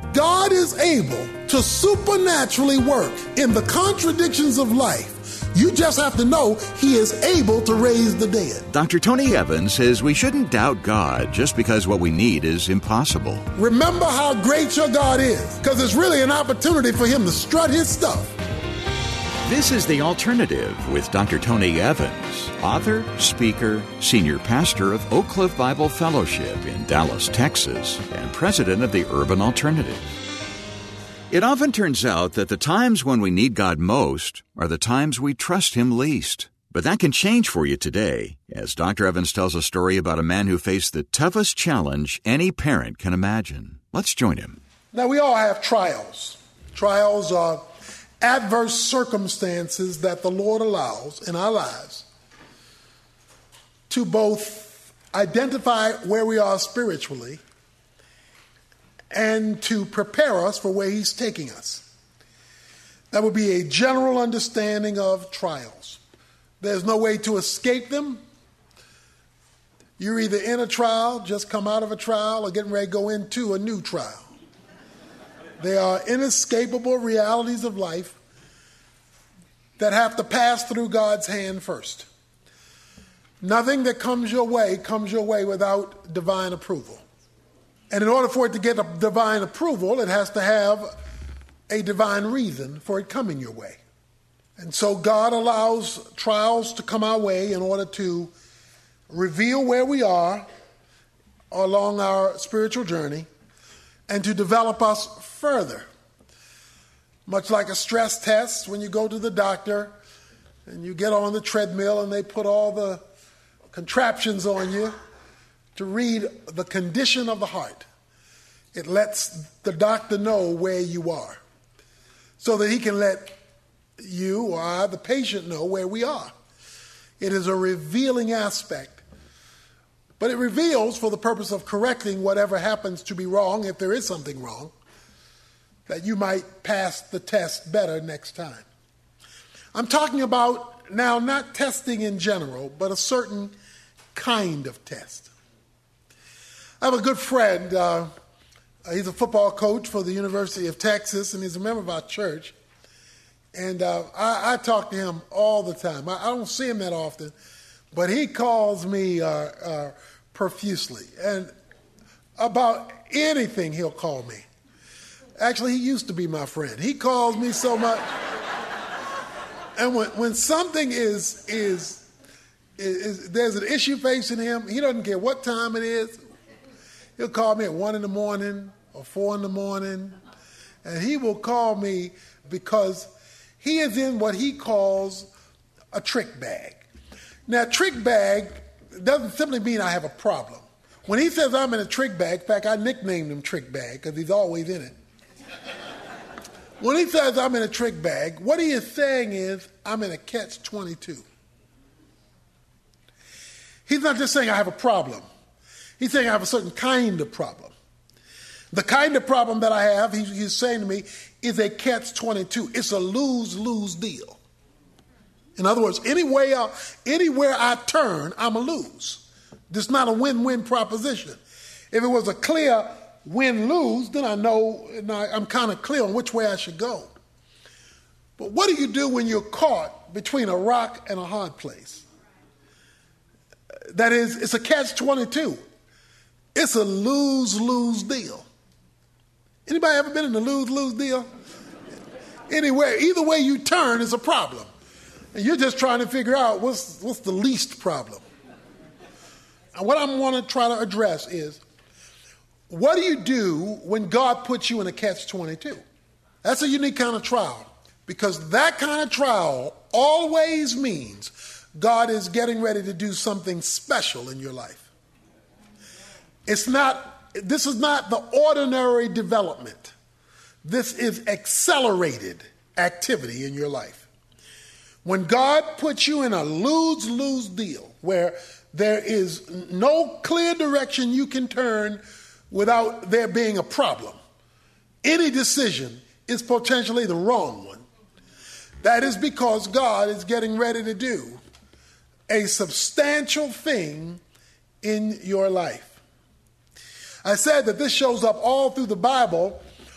God is able to supernaturally work in the contradictions of life. You just have to know He is able to raise the dead. Dr. Tony Evans says we shouldn't doubt God just because what we need is impossible. Remember how great your God is, because it's really an opportunity for Him to strut His stuff. This is The Alternative with Dr. Tony Evans, author, speaker, senior pastor of Oak Cliff Bible Fellowship in Dallas, Texas, and president of the Urban Alternative. It often turns out that the times when we need God most are the times we trust Him least. But that can change for you today, as Dr. Evans tells a story about a man who faced the toughest challenge any parent can imagine. Let's join him. Now, we all have trials. Trials are adverse circumstances that the Lord allows in our lives to both identify where we are spiritually and to prepare us for where He's taking us. That would be a general understanding of trials. There's no way to escape them. You're either in a trial, just come out of a trial, or getting ready to go into a new trial. They are inescapable realities of life that have to pass through God's hand first. Nothing that comes your way without divine approval. And in order for it to get a divine approval, it has to have a divine reason for it coming your way. And so God allows trials to come our way in order to reveal where we are along our spiritual journey and to develop us further. Much like a stress test, when you go to the doctor and you get on the treadmill and they put all the contraptions on you to read the condition of the heart. It lets the doctor know where you are so that he can let you or I, the patient, know where we are. It is a revealing aspect, but it reveals for the purpose of correcting whatever happens to be wrong, if there is something wrong, that you might pass the test better next time. I'm talking about now not testing in general, but a certain kind of test. I have a good friend. He's a football coach for the University of Texas, and he's a member of our church. And I talk to him all the time. I don't see him that often, but he calls me profusely. And about anything, he'll call me. Actually, he used to be my friend. He calls me so much. And when something is there's an issue facing him, he doesn't care what time it is. He'll call me at 1 in the morning or 4 in the morning. And he will call me because he is in what he calls a trick bag. Now, trick bag doesn't simply mean I have a problem. When he says I'm in a trick bag, in fact, I nicknamed him Trick Bag because he's always in it. When he says I'm in a trick bag, what he is saying is I'm in a catch-22. He's not just saying I have a problem. He's saying I have a certain kind of problem. The kind of problem that I have, he's saying to me, is a catch-22. It's a lose-lose deal. In other words, anywhere I turn, I'm a lose. This is not a win-win proposition. If it was a clear win-lose, then I know, I'm kind of clear on which way I should go. But what do you do when you're caught between a rock and a hard place? That is, it's a catch-22. It's a lose-lose deal. Anybody ever been in a lose-lose deal? Anywhere, either way you turn is a problem. And you're just trying to figure out what's the least problem. And what I want to try to address is, what do you do when God puts you in a catch-22? That's a unique kind of trial, because that kind of trial always means God is getting ready to do something special in your life. This is not the ordinary development. This is accelerated activity in your life. When God puts you in a lose-lose deal where there is no clear direction you can turn without there being a problem, any decision is potentially the wrong one. That is because God is getting ready to do a substantial thing in your life. I said that this shows up all through the Bible,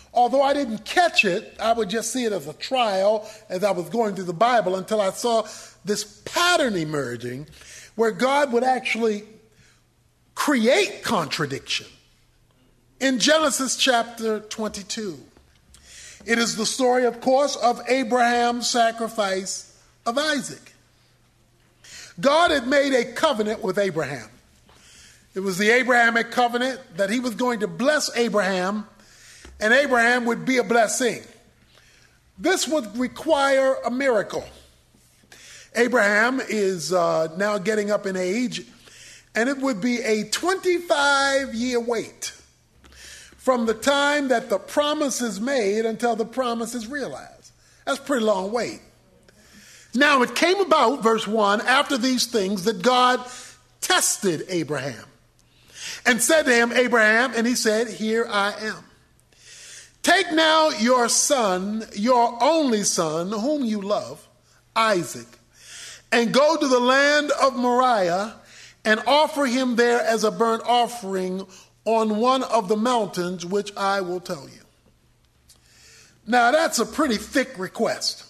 Although I didn't catch it, I would just see it as a trial as I was going through the Bible until I saw this pattern emerging where God would actually create contradiction. In Genesis chapter 22, it is the story, of course, of Abraham's sacrifice of Isaac. God had made a covenant with Abraham. It was the Abrahamic covenant that he was going to bless Abraham, and Abraham would be a blessing. This would require a miracle. Abraham is now getting up in age, and it would be a 25-year wait from the time that the promise is made until the promise is realized. That's a pretty long wait. Now it came about, verse 1, after these things that God tested Abraham and said to him, Abraham, and he said, here I am. Take now your son, your only son, whom you love, Isaac, and go to the land of Moriah and offer him there as a burnt offering on one of the mountains which I will tell you. Now that's a pretty thick request.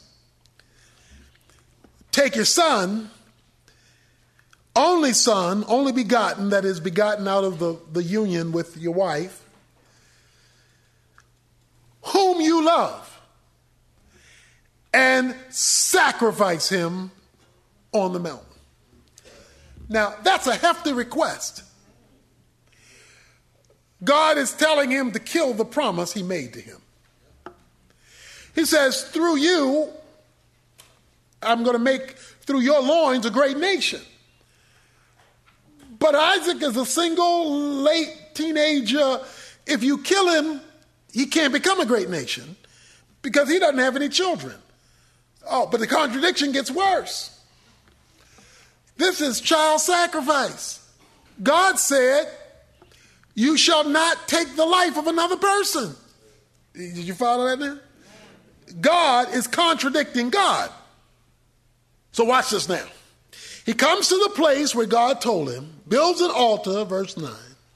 Take your son, only begotten, that is begotten out of the union with your wife, whom you love, and sacrifice him on the mountain. Now, that's a hefty request. God is telling him to kill the promise he made to him. He says, through you, I'm going to make, through your loins, a great nation. But Isaac is a single, late teenager. If you kill him, he can't become a great nation because he doesn't have any children. Oh, but the contradiction gets worse. This is child sacrifice. God said, you shall not take the life of another person. Did you follow that now? God is contradicting God. So watch this now. He comes to the place where God told him, builds an altar, verse 9,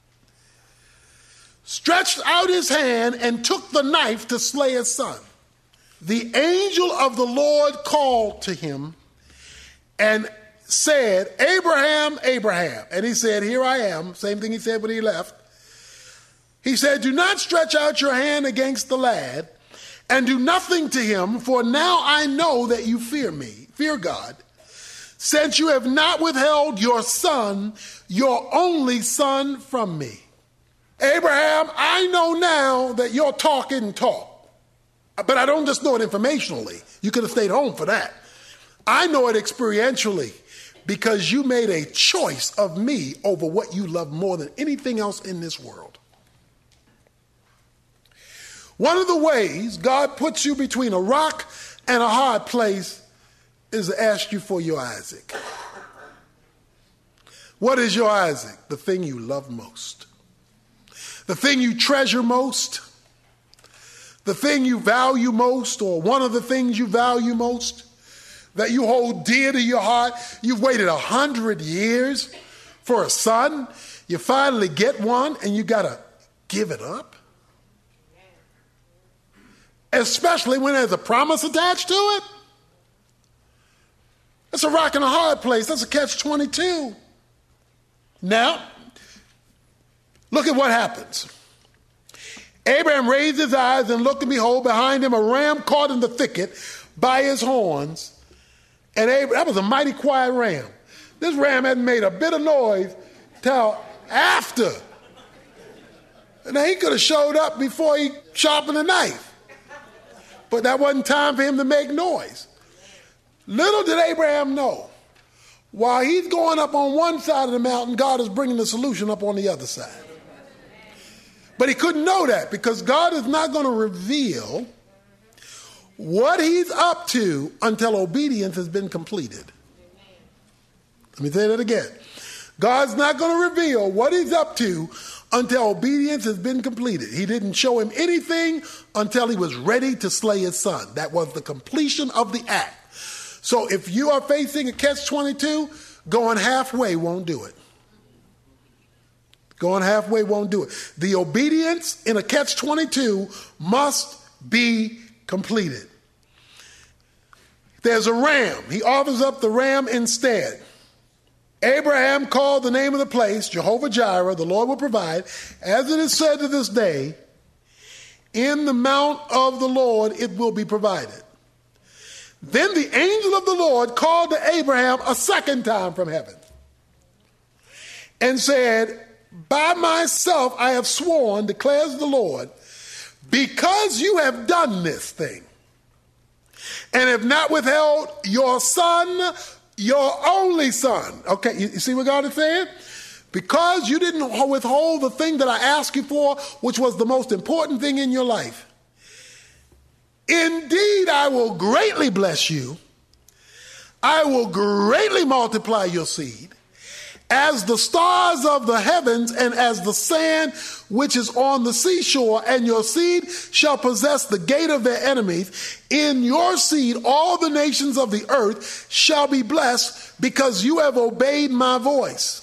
stretched out his hand and took the knife to slay his son. The angel of the Lord called to him and said, Abraham, Abraham. And he said, here I am. Same thing he said when he left. He said, do not stretch out your hand against the lad and do nothing to him, for now I know that you fear me, fear God, since you have not withheld your son, your only son, from me. Abraham, I know now that you're talking talk, but I don't just know it informationally. You could have stayed home for that. I know it experientially because you made a choice of me over what you love more than anything else in this world. One of the ways God puts you between a rock and a hard place is to ask you for your Isaac. What is your Isaac? The thing you love most. The thing you treasure most. The thing you value most, or one of the things you value most, that you hold dear to your heart. You've waited 100 years for a son. You finally get one and you got to give it up. Especially when there's a promise attached to it. That's a rock and a hard place. That's a catch-22. Now, look at what happens. Abraham raised his eyes and looked, and behold, behind him a ram caught in the thicket by his horns. And that was a mighty quiet ram. This ram hadn't made a bit of noise till after. Now, he could have showed up before he sharpened the knife. But that wasn't time for him to make noise. Little did Abraham know, while he's going up on one side of the mountain, God is bringing the solution up on the other side. But he couldn't know that because God is not going to reveal what he's up to until obedience has been completed. Let me say that again. God's not going to reveal what he's up to until obedience has been completed. He didn't show him anything until he was ready to slay his son. That was the completion of the act. So if you are facing a catch-22, going halfway won't do it. Going halfway won't do it. The obedience in a catch-22 must be completed. There's a ram. He offers up the ram instead. Abraham called the name of the place Jehovah-Jireh, the Lord will provide. As it is said to this day, in the mount of the Lord it will be provided. Then the angel of the Lord called to Abraham a second time from heaven and said, by myself I have sworn, declares the Lord, because you have done this thing and have not withheld your son, your only son. Okay, you see what God is saying? Because you didn't withhold the thing that I asked you for, which was the most important thing in your life. Indeed, I will greatly bless you. I will greatly multiply your seed as the stars of the heavens and as the sand which is on the seashore, and your seed shall possess the gate of their enemies. In your seed all the nations of the earth shall be blessed, because you have obeyed my voice.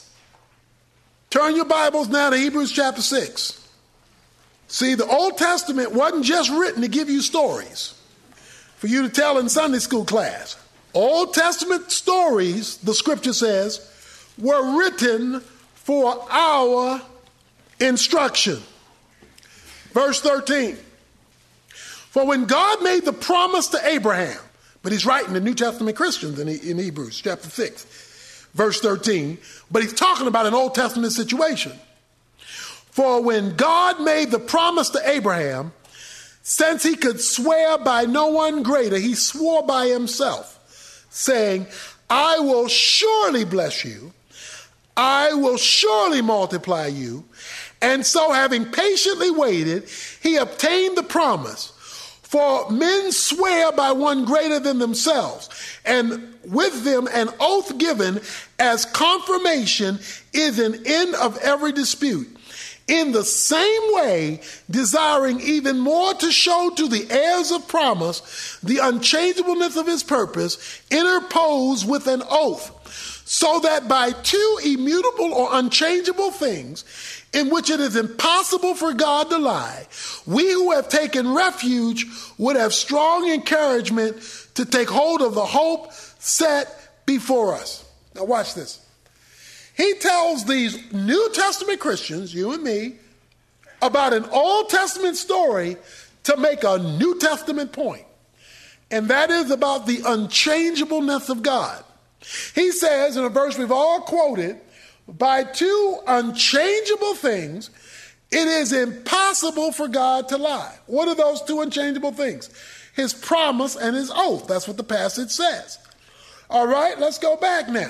Turn your Bibles now to Hebrews chapter 6. See, the Old Testament wasn't just written to give you stories for you to tell in Sunday school class. Old Testament stories, the scripture says, were written for our instruction. Verse 13. For when God made the promise to Abraham, but he's writing to New Testament Christians in Hebrews chapter 6, verse 13, but he's talking about an Old Testament situation. For when God made the promise to Abraham, since he could swear by no one greater, he swore by himself, saying, I will surely bless you. I will surely multiply you. And so, having patiently waited, he obtained the promise. For men swear by one greater than themselves, and with them an oath given as confirmation is an end of every dispute. In the same way, desiring even more to show to the heirs of promise the unchangeableness of his purpose, interpose with an oath, so that by two immutable or unchangeable things, in which it is impossible for God to lie, we who have taken refuge would have strong encouragement to take hold of the hope set before us. Now watch this. He tells these New Testament Christians, you and me, about an Old Testament story to make a New Testament point. And that is about the unchangeableness of God. He says in a verse we've all quoted, by two unchangeable things, it is impossible for God to lie. What are those two unchangeable things? His promise and his oath. That's what the passage says. All right, let's go back now.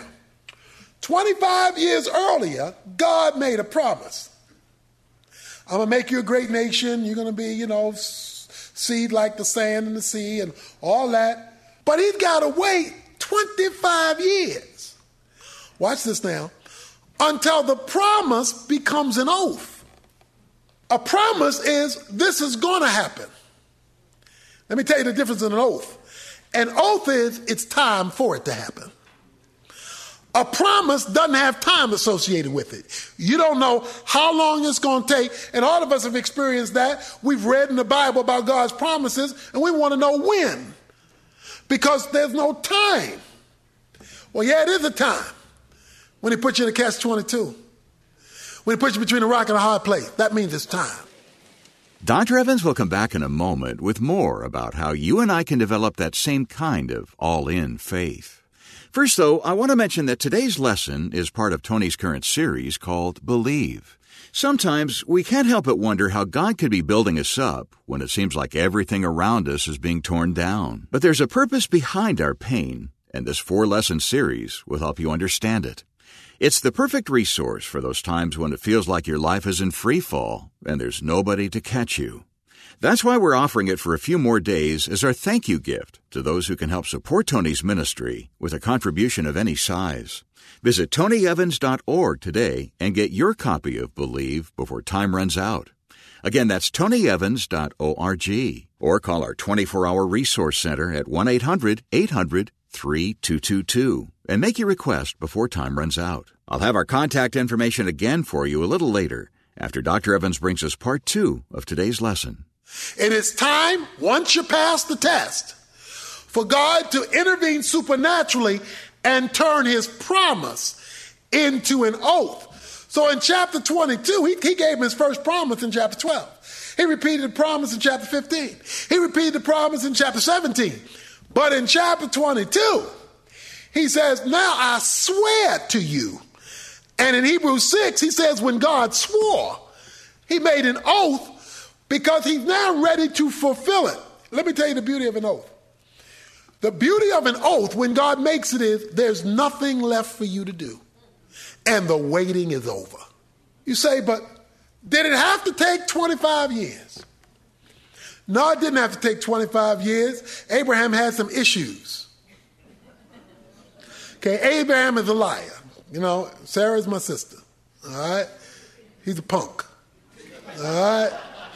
25 years earlier, God made a promise. I'm going to make you a great nation. You're going to be, seed like the sand in the sea and all that. But he's got to wait 25 years. Watch this now. Until the promise becomes an oath. A promise is, this is going to happen. Let me tell you the difference in an oath. An oath is, it's time for it to happen. A promise doesn't have time associated with it. You don't know how long it's going to take, and all of us have experienced that. We've read in the Bible about God's promises, and we want to know when, because there's no time. Well, yeah, it is a time. When he puts you in a catch-22, when he puts you between a rock and a hard place, that means it's time. Dr. Evans will come back in a moment with more about how you and I can develop that same kind of all-in faith. First, though, I want to mention that today's lesson is part of Tony's current series called Believe. Sometimes we can't help but wonder how God could be building us up when it seems like everything around us is being torn down. But there's a purpose behind our pain, and this 4-lesson series will help you understand it. It's the perfect resource for those times when it feels like your life is in free fall and there's nobody to catch you. That's why we're offering it for a few more days as our thank you gift to those who can help support Tony's ministry with a contribution of any size. Visit tonyevans.org today and get your copy of Believe before time runs out. Again, that's tonyevans.org, or call our 24-hour resource center at 1-800-800-3222 and make your request before time runs out. I'll have our contact information again for you a little later after Dr. Evans brings us part 2 of today's lesson. It is time, once you pass the test, for God to intervene supernaturally and turn his promise into an oath. So in chapter 22, he gave him his first promise in chapter 12. He repeated the promise in chapter 15. He repeated the promise in chapter 17. But in chapter 22, he says, now I swear to you. And in Hebrews 6, he says when God swore, he made an oath because he's now ready to fulfill it. Let me tell you the beauty of an oath. The beauty of an oath when God makes it is there's nothing left for you to do. And the waiting is over. You say, but did it have to take 25 years? No, it didn't have to take 25 years. Abraham had some issues. Okay, Abraham is a liar. You know, Sarah's my sister. All right? He's a punk. All right?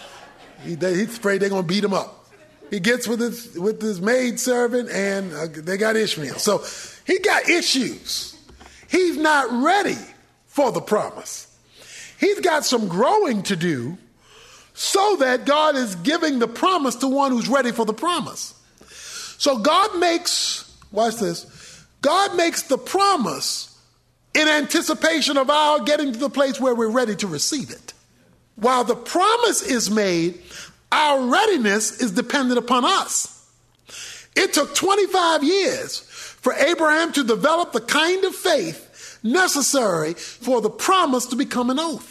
He's afraid they're going to beat him up. He gets with his maid servant, and they got Ishmael. So he got issues. He's not ready for the promise. He's got some growing to do so that God is giving the promise to one who's ready for the promise. So God makes, watch this, God makes the promise in anticipation of our getting to the place where we're ready to receive it. While the promise is made, our readiness is dependent upon us. It took 25 years for Abraham to develop the kind of faith necessary for the promise to become an oath.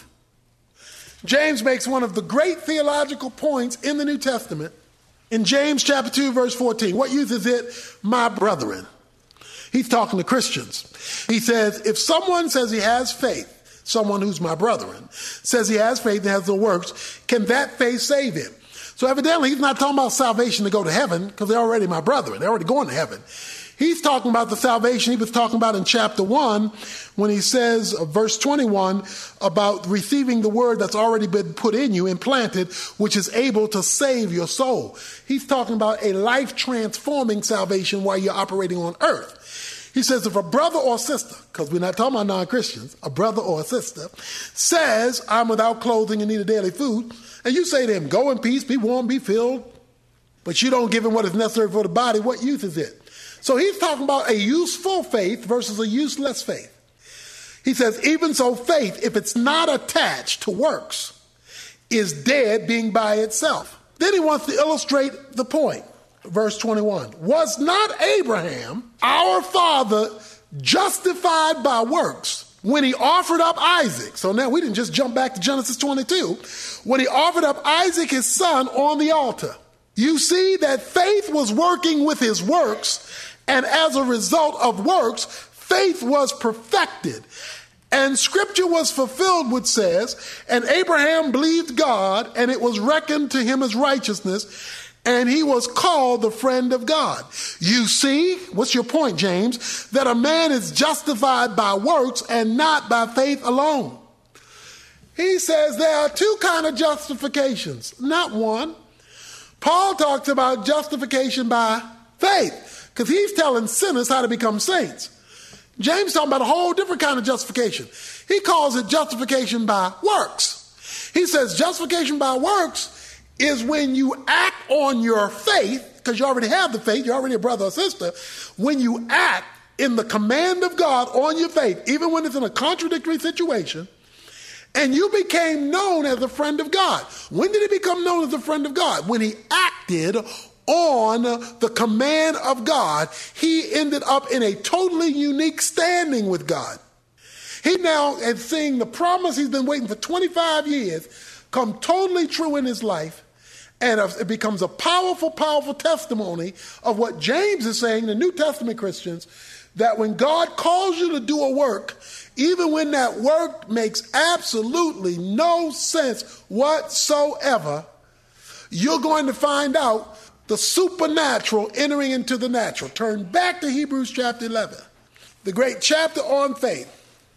James makes one of the great theological points in the New Testament in James chapter 2, verse 14. What use is it, my brethren? He's talking to Christians. He says, if someone says he has faith, someone who's my brethren, says he has faith and has the works, can that faith save him? So evidently he's not talking about salvation to go to heaven because they're already my brethren. They're already going to heaven. He's talking about the salvation he was talking about in chapter 1 when he says, verse 21, about receiving the word that's already been put in you, implanted, which is able to save your soul. He's talking about a life-transforming salvation while you're operating on earth. He says if a brother or sister, because we're not talking about non-Christians, a brother or a sister says, I'm without clothing and need a daily food, and you say to him, go in peace, be warm, be filled, but you don't give him what is necessary for the body, what use is it? So he's talking about a useful faith versus a useless faith. He says, even so faith, if it's not attached to works, is dead being by itself. Then he wants to illustrate the point. Verse 21, was not Abraham, our father, justified by works when he offered up Isaac? So now we didn't just jump back to Genesis 22. When he offered up Isaac, his son, on the altar. You see that faith was working with his works, and as a result of works, faith was perfected. And scripture was fulfilled, which says, and Abraham believed God, and it was reckoned to him as righteousness, and he was called the friend of God. You see, what's your point, James? That a man is justified by works and not by faith alone. He says there are two kinds of justifications, not one. Paul talks about justification by faith because he's telling sinners how to become saints. James talking about a whole different kind of justification. He calls it justification by works. He says justification by works is when you act on your faith, because you already have the faith, you're already a brother or sister, when you act in the command of God on your faith, even when it's in a contradictory situation, and you became known as a friend of God. When did he become known as a friend of God? When he acted on the command of God, he ended up in a totally unique standing with God. He now is seeing the promise he's been waiting for 25 years come totally true in his life. And it becomes a powerful, powerful testimony of what James is saying to New Testament Christians, that when God calls you to do a work, even when that work makes absolutely no sense whatsoever, you're going to find out the supernatural entering into the natural. Turn back to Hebrews chapter 11, the great chapter on faith.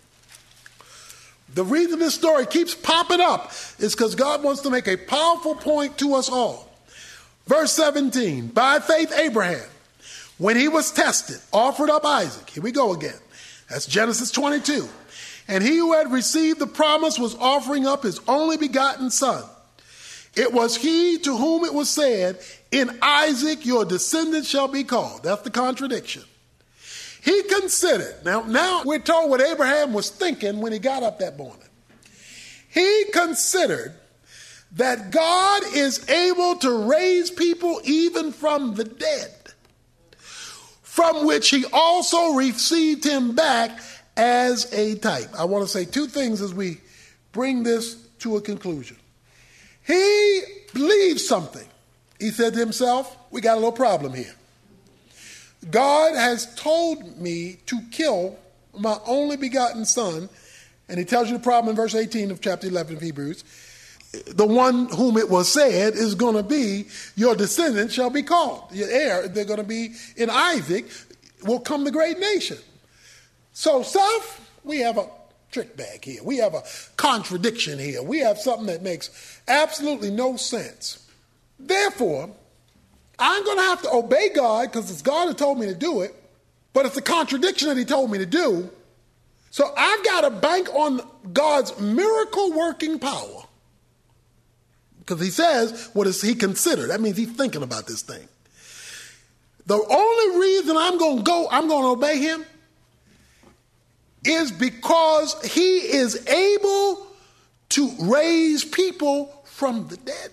The reason this story keeps popping up is because God wants to make a powerful point to us all. Verse 17, by faith Abraham, when he was tested, offered up Isaac. Here we go again. That's Genesis 22. And he who had received the promise was offering up his only begotten son. It was he to whom it was said, in Isaac your descendants shall be called. That's the contradiction. He considered, now we're told what Abraham was thinking when he got up that morning. He considered that God is able to raise people even from the dead, from which he also received him back as a type. I want to say two things as we bring this to a conclusion. He believed something. He said to himself, we got a little problem here. God has told me to kill my only begotten son. And he tells you the problem in verse 18 of chapter 11 of Hebrews. The one whom it was said is going to be, your descendants shall be called. Your heir, they're going to be in Isaac, will come the great nation. So self, we have a trick bag here. We have a contradiction here. We have something that makes absolutely no sense. Therefore, I'm going to have to obey God because it's God who told me to do it, but it's a contradiction that he told me to do. So I've got to bank on God's miracle working power. Because he says, what is he considered? That means he's thinking about this thing. The only reason I'm going to obey him is because he is able to raise people from the dead.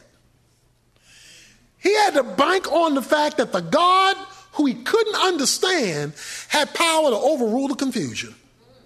He had to bank on the fact that the God who he couldn't understand had power to overrule the confusion.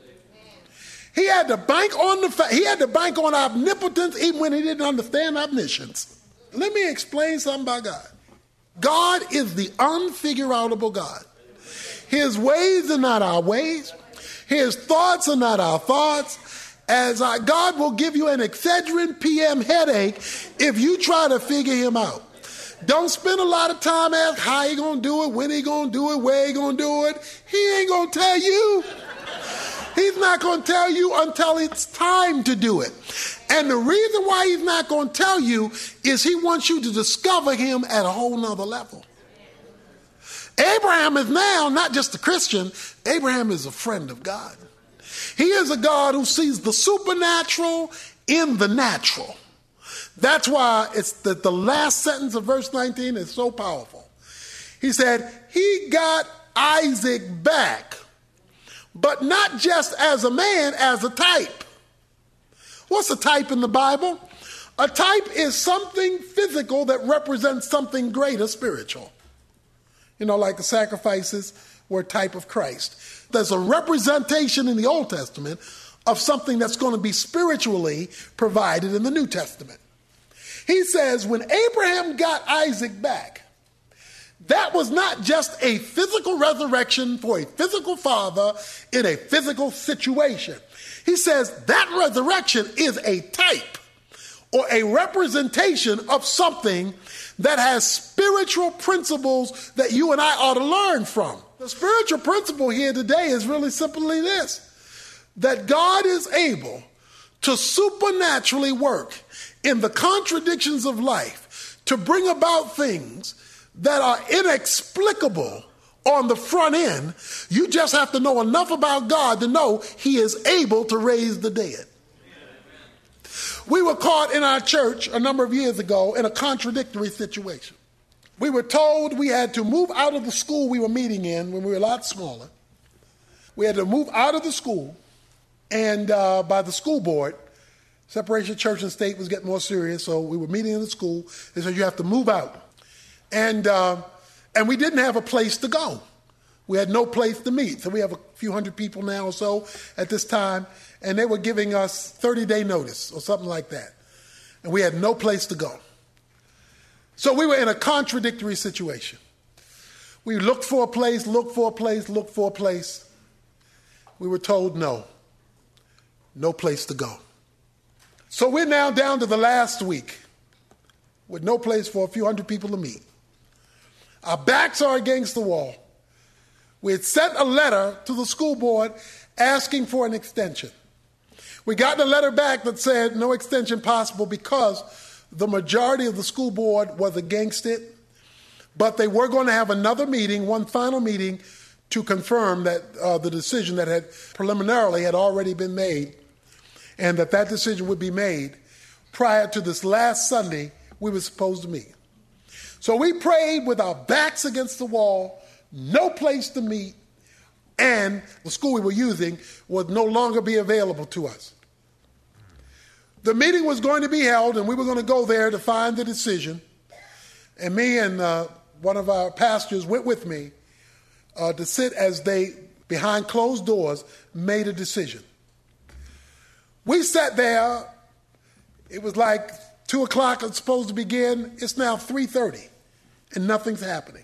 He had to bank on the fact, he had to bank on omnipotence even when he didn't understand omniscience. Let me explain something about God. God is the unfigure-outable God. His ways are not our ways. His thoughts are not our thoughts. God will give you an Excedrin PM headache if you try to figure him out. Don't spend a lot of time asking how he going to do it, when he going to do it, where he going to do it. He ain't going to tell you. He's not going to tell you until it's time to do it. And the reason why he's not going to tell you is he wants you to discover him at a whole nother level. Abraham is now not just a Christian. Abraham is a friend of God. He is a God who sees the supernatural in the natural. That's why it's the last sentence of verse 19 is so powerful. He said, he got Isaac back, but not just as a man, as a type. What's a type in the Bible? A type is something physical that represents something greater spiritual. You know, like the sacrifices were a type of Christ. There's a representation in the Old Testament of something that's going to be spiritually provided in the New Testament. He says when Abraham got Isaac back, that was not just a physical resurrection for a physical father in a physical situation. He says that resurrection is a type or a representation of something that has spiritual principles that you and I ought to learn from. The spiritual principle here today is really simply this, that God is able to supernaturally work in the contradictions of life to bring about things that are inexplicable on the front end. You just have to know enough about God to know he is able to raise the dead. We were caught in our church a number of years ago in a contradictory situation. We were told we had to move out of the school we were meeting in when we were a lot smaller. We had to move out of the school, and by the school board, separation of church and state was getting more serious, so we were meeting in the school. They said, you have to move out. And we didn't have a place to go. We had no place to meet. So we have a few hundred people now or so at this time, and they were giving us 30-day notice or something like that. And we had no place to go. So we were in a contradictory situation. We looked for a place. We were told no place to go. So we're now down to the last week with no place for a few hundred people to meet. Our backs are against the wall. We had sent a letter to the school board asking for an extension. We got a letter back that said no extension possible because the majority of the school board was against it, but they were going to have another meeting, one final meeting, to confirm that the decision that had preliminarily had already been made and that decision would be made prior to this last Sunday we were supposed to meet. So we prayed with our backs against the wall, no place to meet, and the school we were using would no longer be available to us. The meeting was going to be held, and we were going to go there to find the decision. And me and one of our pastors went with me to sit as they, behind closed doors, made a decision. We sat there. It was like 2 o'clock it's supposed to begin. It's now 3:30, and nothing's happening.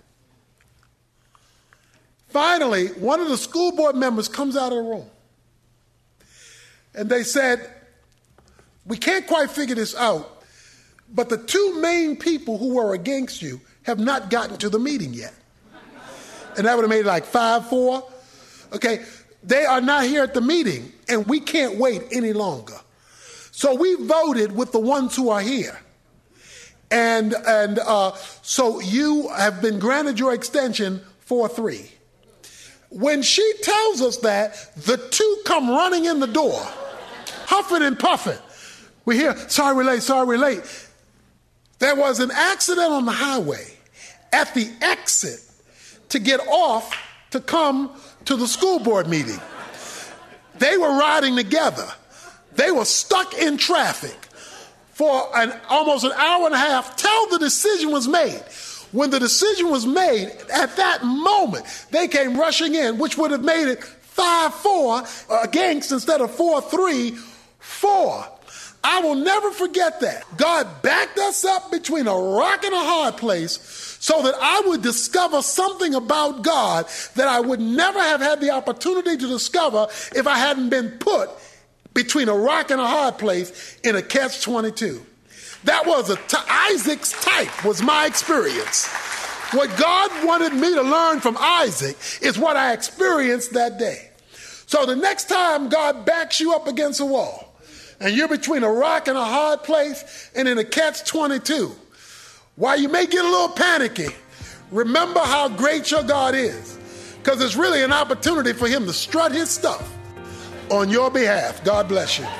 Finally, one of the school board members comes out of the room, and they said, "We can't quite figure this out, but the two main people who were against you have not gotten to the meeting yet." And that would have made it like 5-4. Okay, they are not here at the meeting, and we can't wait any longer. So we voted with the ones who are here. And so you have been granted your extension 4-3. When she tells us that, the two come running in the door, huffing and puffing. We hear, sorry we're late. There was an accident on the highway at the exit to get off to come to the school board meeting. They were riding together. They were stuck in traffic for almost an hour and a half till the decision was made. When the decision was made, at that moment, they came rushing in, which would have made it 5-4 against instead of 4-3-4. I will never forget that. God backed us up between a rock and a hard place so that I would discover something about God that I would never have had the opportunity to discover if I hadn't been put between a rock and a hard place in a catch-22. That was Isaac's type was my experience. What God wanted me to learn from Isaac is what I experienced that day. So the next time God backs you up against a wall and you're between a rock and a hard place and in a catch-22, while you may get a little panicky, remember how great your God is, because it's really an opportunity for him to strut his stuff on your behalf. God bless you.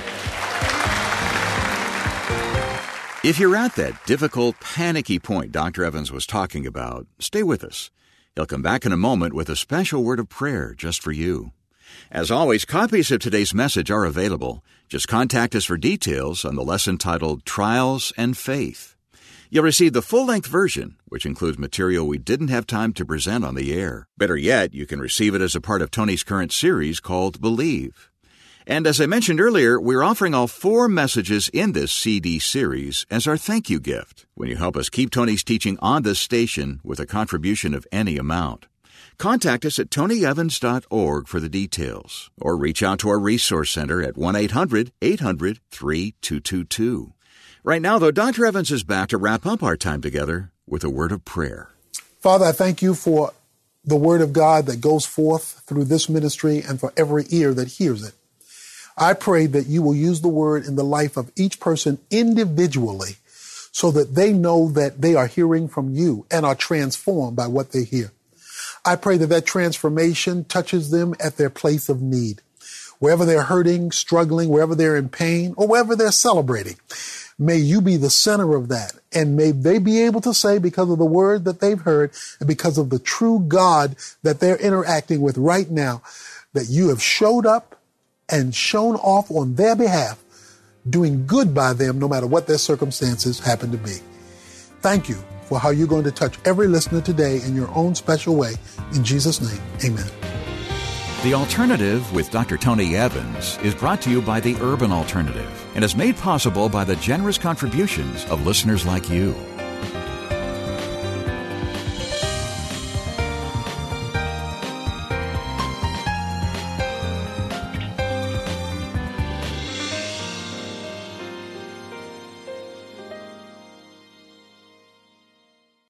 If you're at that difficult, panicky point Dr. Evans was talking about, stay with us. He'll come back in a moment with a special word of prayer just for you. As always, copies of today's message are available. Just contact us for details on the lesson titled Trials and Faith. You'll receive the full-length version, which includes material we didn't have time to present on the air. Better yet, you can receive it as a part of Tony's current series called Believe. And as I mentioned earlier, we're offering all 4 messages in this CD series as our thank you gift when you help us keep Tony's teaching on this station with a contribution of any amount. Contact us at tonyevans.org for the details, or reach out to our resource center at 1-800-800-3222. Right now, though, Dr. Evans is back to wrap up our time together with a word of prayer. Father, I thank you for the word of God that goes forth through this ministry and for every ear that hears it. I pray that you will use the word in the life of each person individually so that they know that they are hearing from you and are transformed by what they hear. I pray that transformation touches them at their place of need. Wherever they're hurting, struggling, wherever they're in pain, or wherever they're celebrating, may you be the center of that. And may they be able to say, because of the word that they've heard and because of the true God that they're interacting with right now, that you have showed up and shown off on their behalf, doing good by them no matter what their circumstances happen to be. Thank you for how you're going to touch every listener today in your own special way. In Jesus' name, amen. The Alternative with Dr. Tony Evans is brought to you by the Urban Alternative and is made possible by the generous contributions of listeners like you.